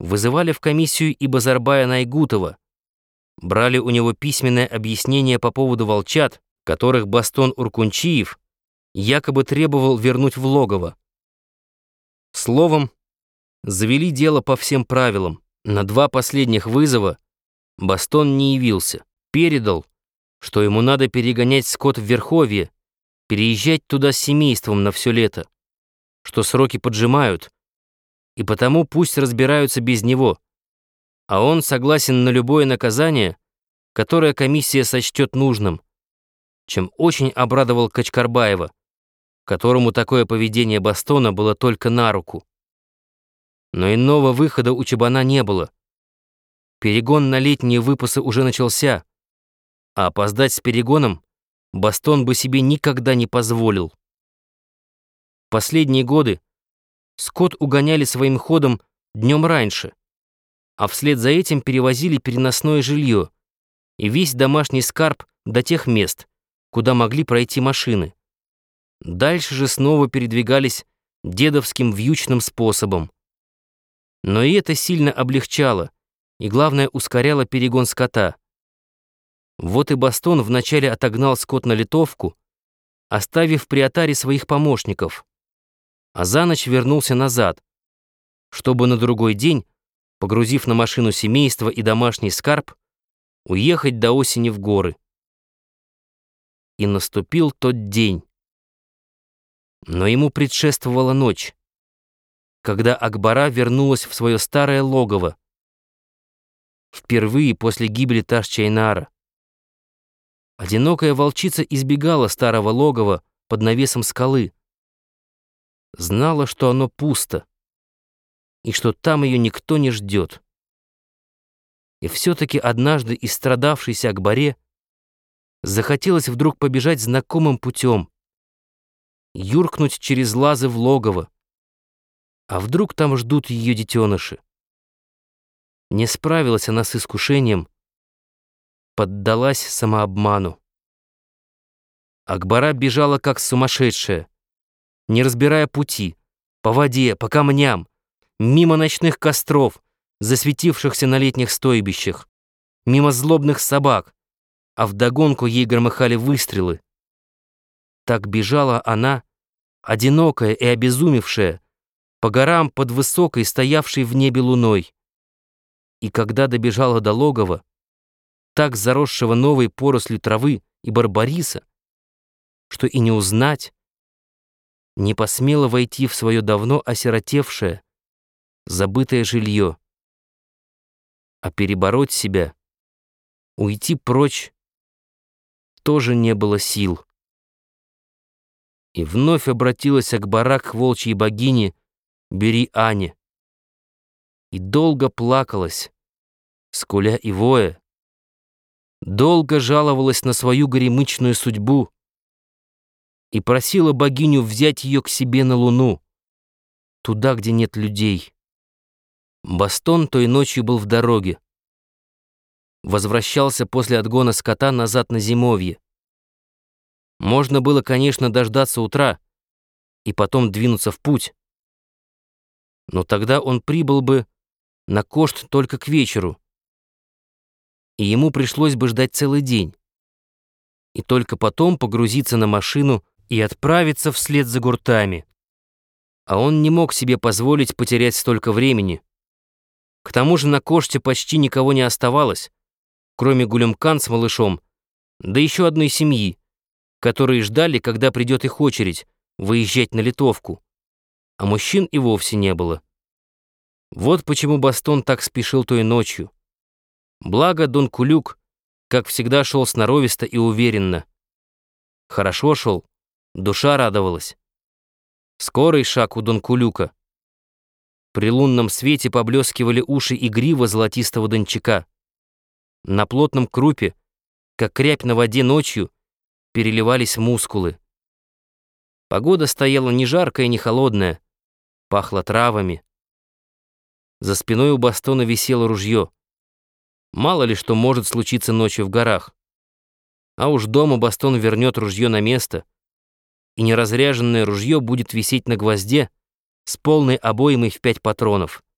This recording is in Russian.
Вызывали в комиссию и Базарбая Найгутова, брали у него письменное объяснение по поводу волчат, которых Бастон Уркунчиев якобы требовал вернуть в логово. Словом, завели дело по всем правилам. На 2 последних вызова Бастон не явился. Передал, что ему надо перегонять скот в Верховье, переезжать туда с семейством на все лето, что сроки поджимают, и потому пусть разбираются без него, а он согласен на любое наказание, которое комиссия сочтет нужным, чем очень обрадовал Качкарбаева, которому такое поведение Бастона было только на руку. Но иного выхода у Чабана не было. Перегон на летние выпасы уже начался, а опоздать с перегоном Бастон бы себе никогда не позволил. Последние годы скот угоняли своим ходом днем раньше, а вслед за этим перевозили переносное жилье и весь домашний скарб до тех мест, куда могли пройти машины. Дальше же снова передвигались дедовским вьючным способом. Но и это сильно облегчало и, главное, ускоряло перегон скота. Вот и Бастон вначале отогнал скот на литовку, оставив при отаре своих помощников, а за ночь вернулся назад, чтобы на другой день, погрузив на машину семейство и домашний скарб, уехать до осени в горы. И наступил тот день. Но ему предшествовала ночь, когда Акбара вернулась в свое старое логово, впервые после гибели Таш-Чайнара. Одинокая волчица избегала старого логова под навесом скалы, знала, что оно пусто, и что там ее никто не ждет. И все-таки однажды истрадавшейся Акбаре захотелось вдруг побежать знакомым путем, юркнуть через лазы в логово, а вдруг там ждут ее детеныши. Не справилась она с искушением, поддалась самообману. Акбара бежала как сумасшедшая, не разбирая пути, по воде, по камням, мимо ночных костров, засветившихся на летних стойбищах, мимо злобных собак, а вдогонку ей громыхали выстрелы. Так бежала она, одинокая и обезумевшая, по горам под высокой, стоявшей в небе луной. И когда добежала до логова, так заросшего новой порослью травы и барбариса, что и не узнать, не посмела войти в свое давно осиротевшее, забытое жилье. А перебороть себя, уйти прочь, тоже не было сил. И вновь обратилась Акбара к волчьей богине Бери-Ане. И долго плакалась, скуля и воя, долго жаловалась на свою горемычную судьбу и просила богиню взять ее к себе на луну, туда, где нет людей. Бастон той ночью был в дороге. Возвращался после отгона скота назад на зимовье. Можно было, конечно, дождаться утра и потом двинуться в путь. Но тогда он прибыл бы на Кошт только к вечеру, и ему пришлось бы ждать целый день, и только потом погрузиться на машину и отправиться вслед за гуртами. А он не мог себе позволить потерять столько времени. К тому же на Коште почти никого не оставалось, кроме Гулюмкан с малышом, да еще одной семьи, которые ждали, когда придет их очередь выезжать на литовку, а мужчин и вовсе не было. Вот почему Бастон так спешил той ночью. Благо Дон Кулюк, как всегда, шел сноровисто и уверенно. Хорошо шел, душа радовалась. Скорый шаг у Дон Кулюка. При лунном свете поблескивали уши и грива золотистого дончака. На плотном крупе, как рябь на воде ночью, переливались мускулы. Погода стояла не жаркая, не холодная, пахло травами. За спиной у Бастона висело ружье. Мало ли что может случиться ночью в горах. А уж дома Бастон вернет ружье на место, и неразряженное ружье будет висеть на гвозде с полной обоймой в 5 патронов.